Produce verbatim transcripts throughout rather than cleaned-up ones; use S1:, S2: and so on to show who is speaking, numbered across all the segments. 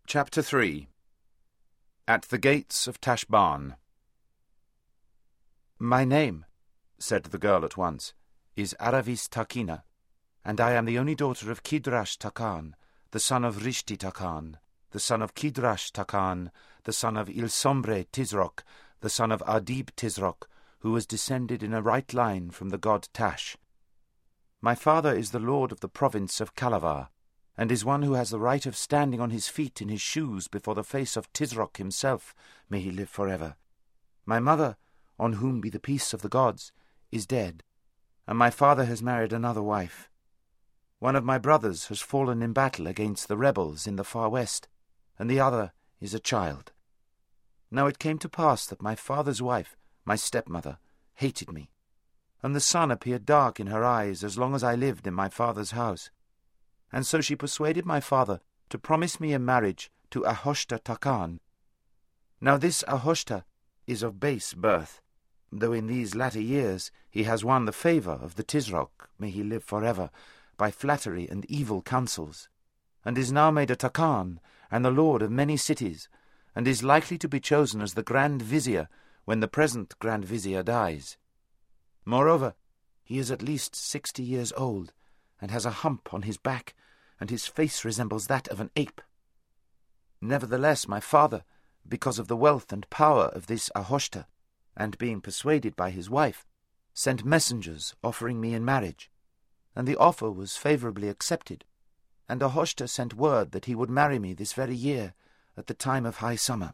S1: Chapter three. At the Gates of Tashbaan. "My name," said the girl at once, "is Aravis Takina, and I am the only daughter of Kidrash Takan, the son of Rishti Takan, the son of Kidrash Takan, the son of Ilsombre Tizrok, the son of Adib Tizrok, who was descended in a right line from the god Tash. My father is the lord of the province of Kalavar, and is one who has the right of standing on his feet in his shoes before the face of Tizrok himself, may he live forever. My mother, on whom be the peace of the gods, is dead, and my father has married another wife. One of my brothers has fallen in battle against the rebels in the far west, and the other is a child. Now it came to pass that my father's wife, my stepmother, hated me, and the sun appeared dark in her eyes as long as I lived in my father's house. And so she persuaded my father to promise me in marriage to Ahoshta Takan. Now this Ahoshta is of base birth, though in these latter years he has won the favour of the Tizrok, may he live forever, by flattery and evil counsels, and is now made a Takan and the lord of many cities, and is likely to be chosen as the Grand Vizier when the present Grand Vizier dies. Moreover, he is at least sixty years old, and has a hump on his back, and his face resembles that of an ape. Nevertheless, my father, because of the wealth and power of this Ahoshta, and being persuaded by his wife, sent messengers offering me in marriage, and the offer was favourably accepted, and Ahoshta sent word that he would marry me this very year, at the time of high summer.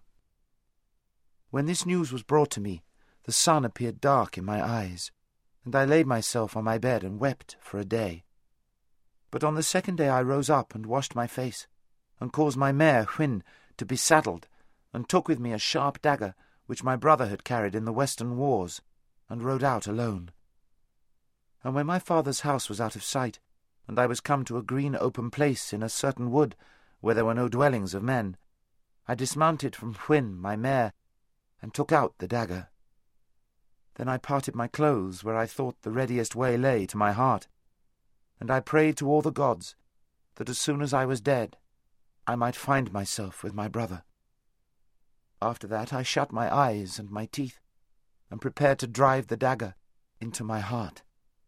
S1: When this news was brought to me, the sun appeared dark in my eyes, and I laid myself on my bed and wept for a day. But on the second day I rose up and washed my face, and caused my mare Hwin to be saddled, and took with me a sharp dagger which my brother had carried in the western wars, and rode out alone. And when my father's house was out of sight, and I was come to a green open place in a certain wood, where there were no dwellings of men, I dismounted from Hwin, my mare, and took out the dagger. Then I parted my clothes where I thought the readiest way lay to my heart, and I prayed to all the gods that as soon as I was dead I might find myself with my brother. After that I shut my eyes and my teeth, and prepared to drive the dagger into my heart.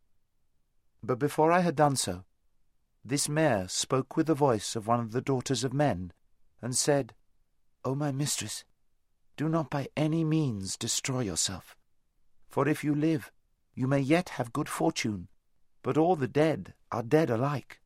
S1: But before I had done so, this mare spoke with the voice of one of the daughters of men, and said, O my mistress, do not by any means destroy yourself, for if you live, you may yet have good fortune, but all the dead are dead alike.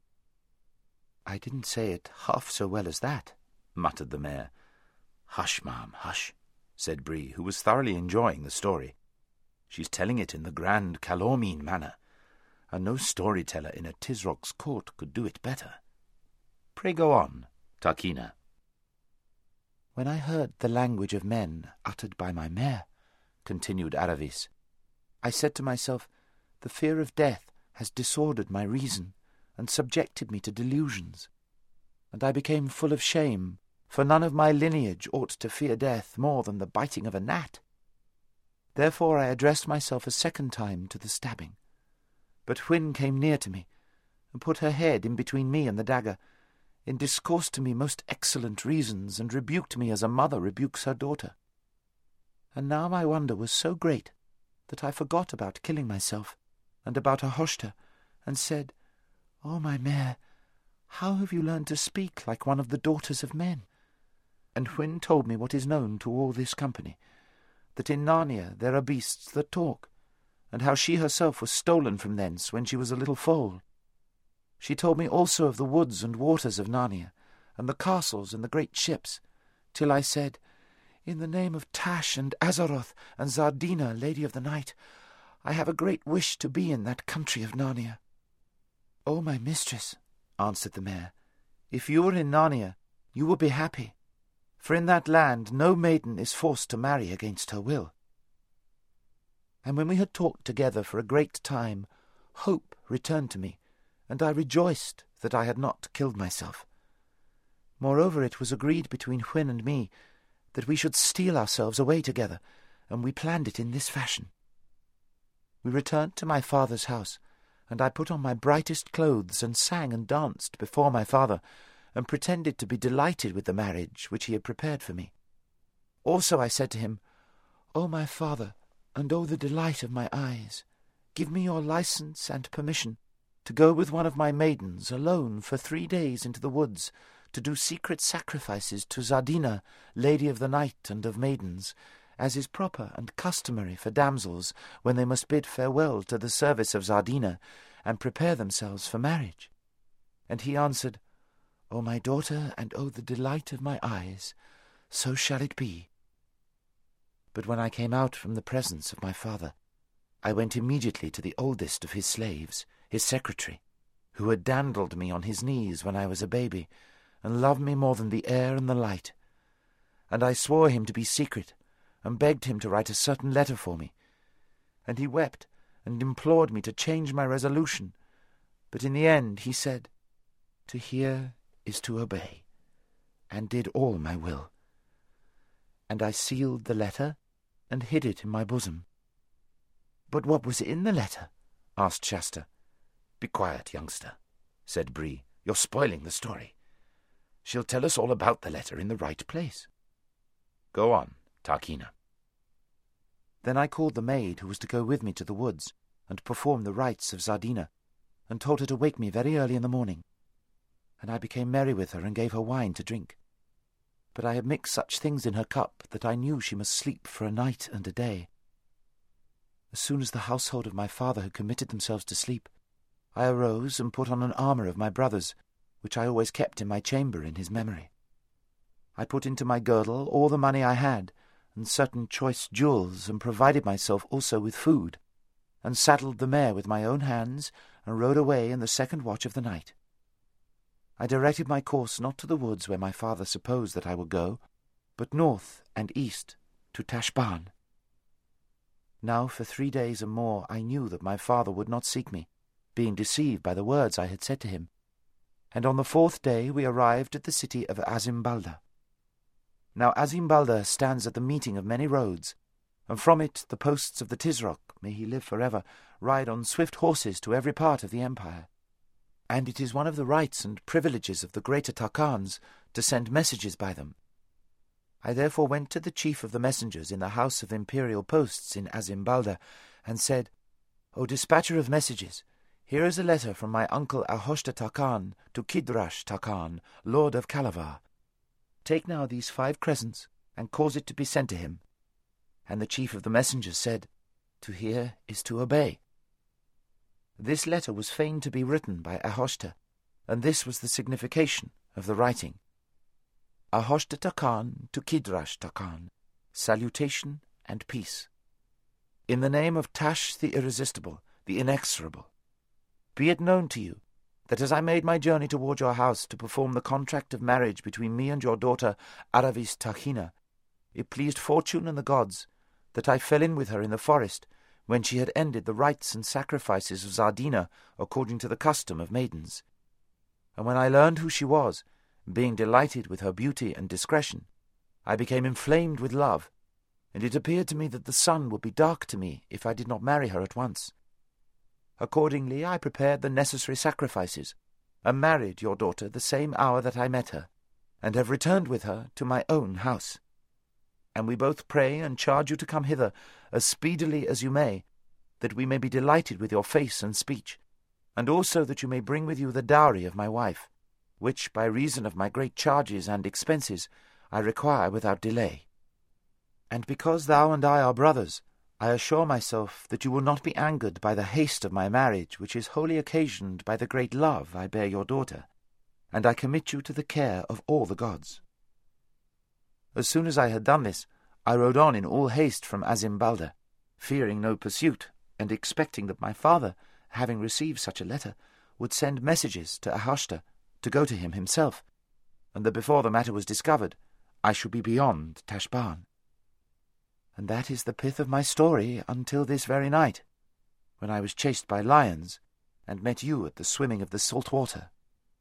S1: I didn't say it half so well as that, muttered the mare. Hush, ma'am, hush, said Bree, who was thoroughly enjoying the story. She's telling it in the grand Calormene manner, and no storyteller in a Tizrok's court could do it better. Pray go on, Takina. When I heard the language of men uttered by my mare, continued Aravis, I said to myself, the fear of death has disordered my reason, and subjected me to delusions. And I became full of shame, for none of my lineage ought to fear death more than the biting of a gnat. Therefore I addressed myself a second time to the stabbing. But Hwin came near to me, and put her head in between me and the dagger, and discoursed to me most excellent reasons, and rebuked me as a mother rebukes her daughter. And now my wonder was so great that I forgot about killing myself, and about Ahoshta, and said, O my mare, how have you learned to speak like one of the daughters of men? And Hwin told me what is known to all this company, that in Narnia there are beasts that talk, and how she herself was stolen from thence when she was a little foal. She told me also of the woods and waters of Narnia, and the castles and the great ships, till I said, In the name of Tash and Azaroth and Zardina, Lady of the Night, I have a great wish to be in that country of Narnia. O my mistress, answered the mare, if you were in Narnia, you would be happy, for in that land no maiden is forced to marry against her will. And when we had talked together for a great time, hope returned to me, and I rejoiced that I had not killed myself. Moreover, it was agreed between Hwin and me that we should steal ourselves away together, and we planned it in this fashion. We returned to my father's house, and I put on my brightest clothes and sang and danced before my father, and pretended to be delighted with the marriage which he had prepared for me. Also I said to him, O my father, and O the delight of my eyes, give me your license and permission to go with one of my maidens alone for three days into the woods, to do secret sacrifices to Zardina, Lady of the Night and of Maidens, as is proper and customary for damsels when they must bid farewell to the service of Zardina and prepare themselves for marriage. And he answered, O my daughter, and O the delight of my eyes, so shall it be. But when I came out from the presence of my father, I went immediately to the oldest of his slaves, his secretary, who had dandled me on his knees when I was a baby, and loved me more than the air and the light. And I swore him to be secret, and begged him to write a certain letter for me. And he wept, and implored me to change my resolution. But in the end he said, To hear is to obey, and did all my will. And I sealed the letter, and hid it in my bosom. But what was in the letter? Asked Shasta. Be quiet, youngster, said Bree. You're spoiling the story. She'll tell us all about the letter in the right place. Go on, Tarkheena. Then I called the maid who was to go with me to the woods, and perform the rites of Zardina, and told her to wake me very early in the morning. And I became merry with her, and gave her wine to drink. But I had mixed such things in her cup that I knew she must sleep for a night and a day. As soon as the household of my father had committed themselves to sleep, I arose and put on an armour of my brother's, which I always kept in my chamber in his memory. I put into my girdle all the money I had, and certain choice jewels, and provided myself also with food, and saddled the mare with my own hands, and rode away in the second watch of the night. I directed my course not to the woods where my father supposed that I would go, but north and east to Tashbaan. Now for three days and more I knew that my father would not seek me, being deceived by the words I had said to him. And on the fourth day we arrived at the city of Azimbalda. Now Azimbalda stands at the meeting of many roads, and from it the posts of the Tisroc, may he live forever, ride on swift horses to every part of the empire. And it is one of the rights and privileges of the greater Tarkans to send messages by them. I therefore went to the chief of the messengers in the house of imperial posts in Azimbalda, and said, O dispatcher of messages, here is a letter from my uncle Ahoshta Tarkan to Kidrash Tarkan, lord of Kalavar. Take now these five crescents, and cause it to be sent to him. And the chief of the messengers said, To hear is to obey. This letter was feigned to be written by Ahoshta, and this was the signification of the writing. Ahoshta Tarkan to Kidrash Tarkan, salutation and peace. In the name of Tash the Irresistible, the Inexorable, be it known to you that as I made my journey toward your house to perform the contract of marriage between me and your daughter Aravis Tarkheena, it pleased fortune and the gods that I fell in with her in the forest when she had ended the rites and sacrifices of Zardina according to the custom of maidens. And when I learned who she was, being delighted with her beauty and discretion, I became inflamed with love, and it appeared to me that the sun would be dark to me if I did not marry her at once. Accordingly I prepared the necessary sacrifices, and married your daughter the same hour that I met her, and have returned with her to my own house. And we both pray and charge you to come hither as speedily as you may, that we may be delighted with your face and speech, and also that you may bring with you the dowry of my wife, which, by reason of my great charges and expenses, I require without delay. And because thou and I are brothers, I assure myself that you will not be angered by the haste of my marriage, which is wholly occasioned by the great love I bear your daughter, and I commit you to the care of all the gods. As soon as I had done this, I rode on in all haste from Azimbalda, fearing no pursuit, and expecting that my father, having received such a letter, would send messages to Ahoshta to go to him himself, and that before the matter was discovered, I should be beyond Tashbaan. And that is the pith of my story until this very night, when I was chased by lions, and met you at the swimming of the salt water.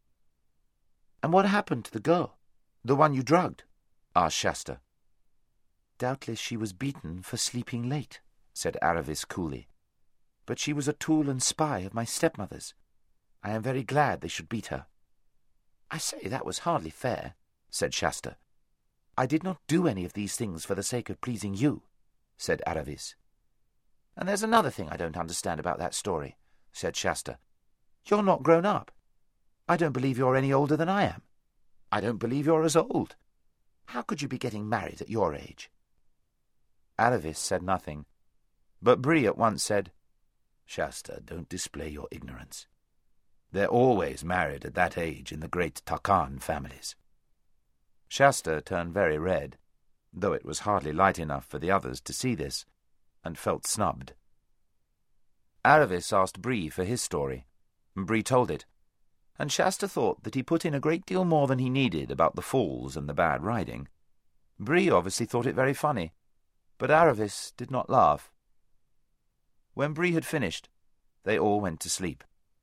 S1: And what happened to the girl, the one you drugged? Asked Shasta. Doubtless she was beaten for sleeping late, said Aravis coolly. But she was a tool and spy of my stepmother's. I am very glad they should beat her. "I say, that was hardly fair," said Shasta. "I did not do any of these things for the sake of pleasing you," said Aravis. "And there's another thing I don't understand about that story," said Shasta. "You're not grown up. I don't believe you're any older than I am. I don't believe you're as old. How could you be getting married at your age?" Aravis said nothing, but Bree at once said, "Shasta, don't display your ignorance. They're always married at that age in the great Takan families." Shasta turned very red, though it was hardly light enough for the others to see this, and felt snubbed. Aravis asked Bree for his story, and Bree told it, and Shasta thought that he put in a great deal more than he needed about the falls and the bad riding. Bree obviously thought it very funny, but Aravis did not laugh. When Bree had finished, they all went to sleep.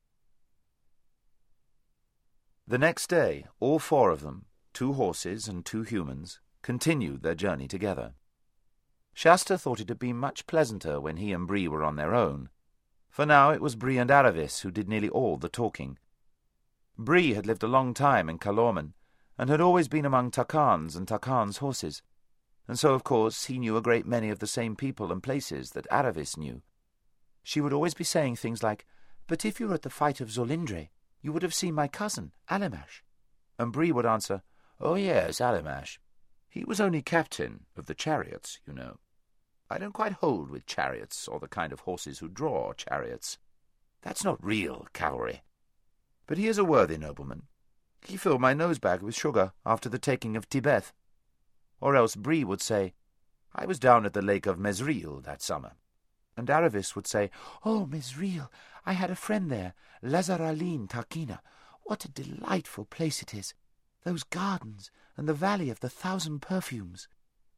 S1: The next day, all four of them, two horses and two humans, continued their journey together. Shasta thought it had been much pleasanter when he and Bree were on their own, for now it was Bree and Aravis who did nearly all the talking. Bree had lived a long time in Calormen, and had always been among Takans and Takan's horses, and so of course he knew a great many of the same people and places that Aravis knew. She would always be saying things like, "But if you were at the fight of Zolindre, you would have seen my cousin, Alimash." And Bree would answer, "Oh yes, Alimash. He was only captain of the chariots, you know. I don't quite hold with chariots, or the kind of horses who draw chariots. That's not real cavalry. But he is a worthy nobleman. He filled my nose-bag with sugar after the taking of Tibeth." Or else Bree would say, "I was down at the lake of Mesril that summer." And Aravis would say, "Oh, Mesril, I had a friend there, Lazaraline Takina. What a delightful place it is! Those gardens, and the valley of the thousand perfumes."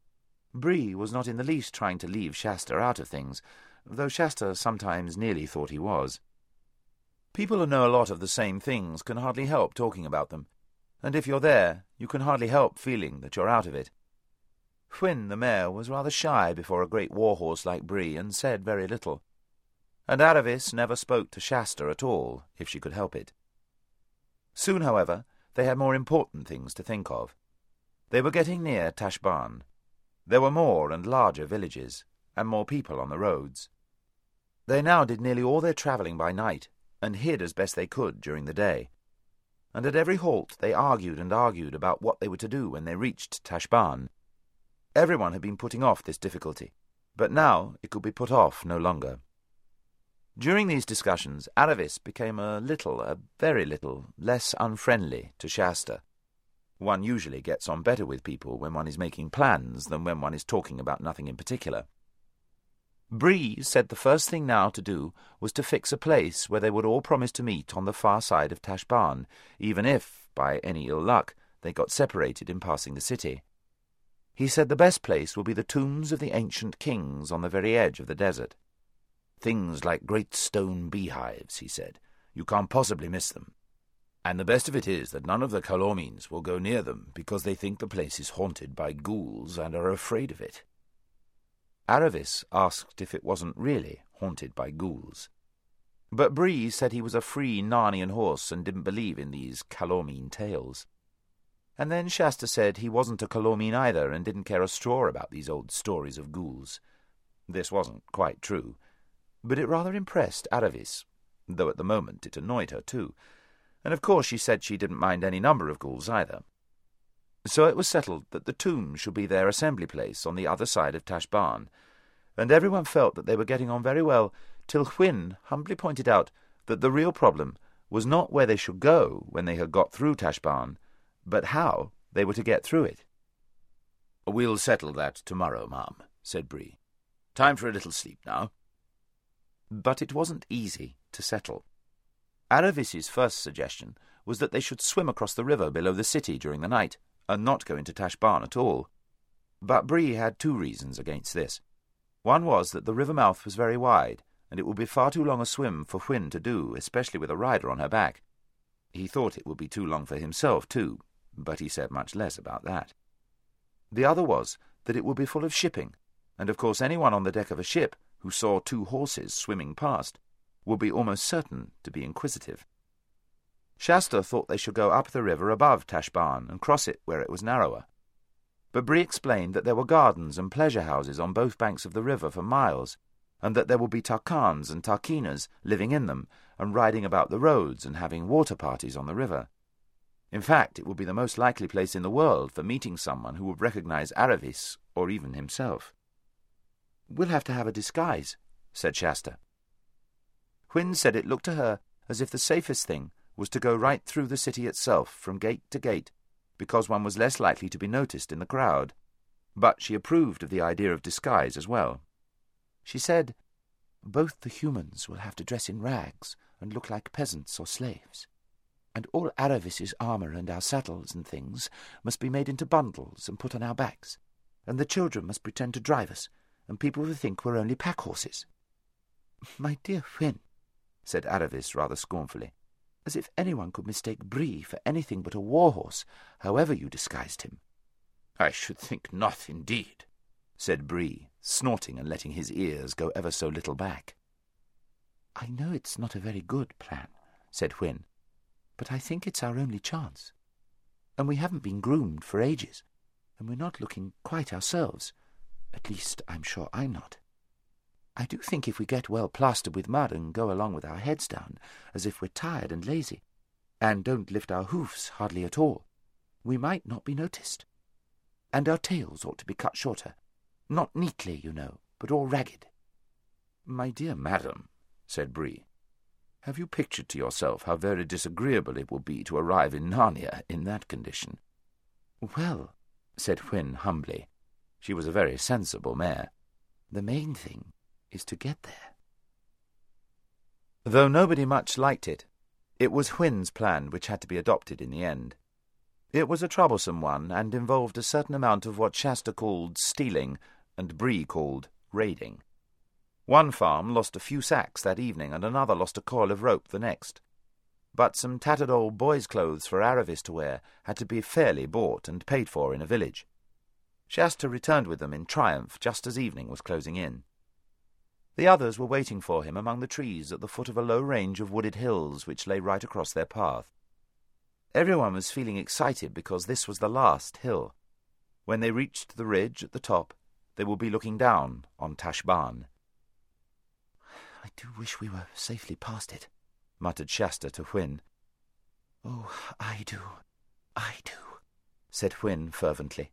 S1: Bree was not in the least trying to leave Shasta out of things, though Shasta sometimes nearly thought he was. People who know a lot of the same things can hardly help talking about them, and if you're there, you can hardly help feeling that you're out of it. Hwin the mare was rather shy before a great war-horse like Bree, and said very little, and Aravis never spoke to Shasta at all, if she could help it. Soon, however, they had more important things to think of. They were getting near Tashbaan. There were more and larger villages, and more people on the roads. They now did nearly all their travelling by night, and hid as best they could during the day. And at every halt they argued and argued about what they were to do when they reached Tashbaan. Everyone had been putting off this difficulty, but now it could be put off no longer. During these discussions, Aravis became a little, a very little, less unfriendly to Shasta. One usually gets on better with people when one is making plans than when one is talking about nothing in particular. Bree said the first thing now to do was to fix a place where they would all promise to meet on the far side of Tashbaan, even if, by any ill luck, they got separated in passing the city. He said the best place would be the tombs of the ancient kings on the very edge of the desert. Things like great stone beehives, he said. You can't possibly miss them. And the best of it is that none of the Calormenes will go near them because they think the place is haunted by ghouls and are afraid of it. Aravis asked if it wasn't really haunted by ghouls. But Bree said he was a free Narnian horse and didn't believe in these Calormene tales. And then Shasta said he wasn't a Calormene either and didn't care a straw about these old stories of ghouls. This wasn't quite true, but it rather impressed Aravis, though at the moment it annoyed her too, and of course she said she didn't mind any number of ghouls either. So it was settled that the tomb should be their assembly place on the other side of Tashbaan, and everyone felt that they were getting on very well till Hwin humbly pointed out that the real problem was not where they should go when they had got through Tashbaan, but how they were to get through it. "We'll settle that tomorrow, ma'am," said Bree. "Time for a little sleep now." But it wasn't easy to settle. Aravis's first suggestion was that they should swim across the river below the city during the night, and not go into Tashbaan at all. But Bree had two reasons against this. One was that the river mouth was very wide, and it would be far too long a swim for Hwin to do, especially with a rider on her back. He thought it would be too long for himself, too, but he said much less about that. The other was that it would be full of shipping, and of course anyone on the deck of a ship who saw two horses swimming past would be almost certain to be inquisitive. Shasta thought they should go up the river above Tashbaan and cross it where it was narrower. But Bree explained that there were gardens and pleasure houses on both banks of the river for miles, and that there would be Tarkans and Tarkinas living in them, and riding about the roads and having water parties on the river. In fact, it would be the most likely place in the world for meeting someone who would recognize Aravis, or even himself. "We'll have to have a disguise," said Shasta. Hwin said it looked to her as if the safest thing was to go right through the city itself, from gate to gate, because one was less likely to be noticed in the crowd. But she approved of the idea of disguise as well. She said, "Both the humans will have to dress in rags and look like peasants or slaves, and all Aravis's armour and our saddles and things must be made into bundles and put on our backs, and the children must pretend to drive us, and people will think we're only pack horses." "My dear Hwin," said Aravis rather scornfully, "as if anyone could mistake Bree for anything but a war-horse, however you disguised him." "I should think not, indeed," said Bree, snorting and letting his ears go ever so little back. "I know it's not a very good plan," said Hwin, "but I think it's our only chance. And we haven't been groomed for ages, and we're not looking quite ourselves. At least, I'm sure I'm not. I do think if we get well plastered with mud and go along with our heads down, as if we're tired and lazy, and don't lift our hoofs hardly at all, we might not be noticed. And our tails ought to be cut shorter. Not neatly, you know, but all ragged." "My dear madam," said Bree, "have you pictured to yourself how very disagreeable it will be to arrive in Narnia in that condition?" "Well," said Hwin humbly, she was a very sensible mare, "the main thing is to get there." Though nobody much liked it, it was Hwin's plan which had to be adopted in the end. It was a troublesome one, and involved a certain amount of what Shasta called stealing, and Bree called raiding. One farm lost a few sacks that evening, and another lost a coil of rope the next. But some tattered old boys' clothes for Aravis to wear had to be fairly bought and paid for in a village. Shasta returned with them in triumph just as evening was closing in. The others were waiting for him among the trees at the foot of a low range of wooded hills which lay right across their path. Everyone was feeling excited because this was the last hill. When they reached the ridge at the top, they would be looking down on Tashbaan. "I do wish we were safely past it," muttered Shasta to Hwin. "Oh, I do, I do," said Hwin fervently.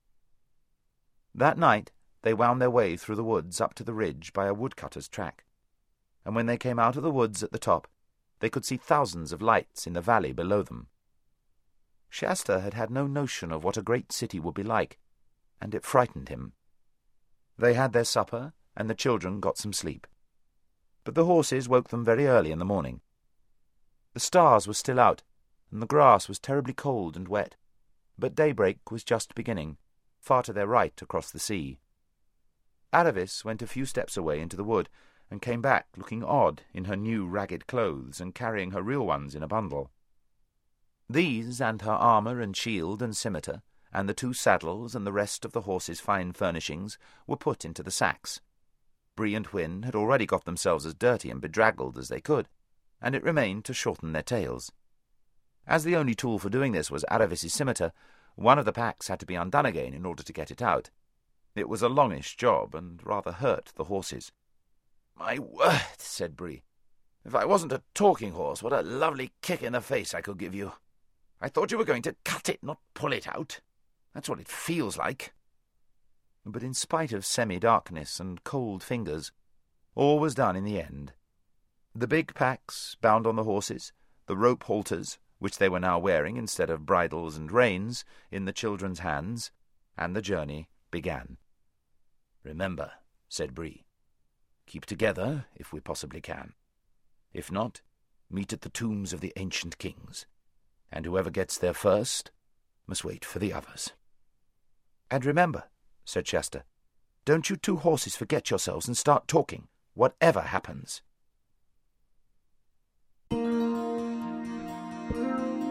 S1: That night they wound their way through the woods up to the ridge by a woodcutter's track, and when they came out of the woods at the top, they could see thousands of lights in the valley below them. Shasta had had no notion of what a great city would be like, and it frightened him. They had their supper, and the children got some sleep. But the horses woke them very early in the morning. The stars were still out, and the grass was terribly cold and wet, but daybreak was just beginning, far to their right across the sea. Aravis went a few steps away into the wood, and came back looking odd in her new ragged clothes and carrying her real ones in a bundle. These, and her armour and shield and scimitar, and the two saddles and the rest of the horse's fine furnishings, were put into the sacks. Bree and Hwin had already got themselves as dirty and bedraggled as they could, and it remained to shorten their tails. As the only tool for doing this was Aravis's scimitar, one of the packs had to be undone again in order to get it out. It was a longish job, and rather hurt the horses. "My word," said Bree, "if I wasn't a talking horse, what a lovely kick in the face I could give you. I thought you were going to cut it, not pull it out. That's what it feels like." But in spite of semi-darkness and cold fingers, all was done in the end. The big packs bound on the horses, the rope halters, which they were now wearing instead of bridles and reins, in the children's hands, and the journey began. "Remember," said Bree, "keep together if we possibly can. If not, meet at the tombs of the ancient kings, and whoever gets there first must wait for the others." "And remember," said Shasta, "don't you two horses forget yourselves and start talking, whatever happens."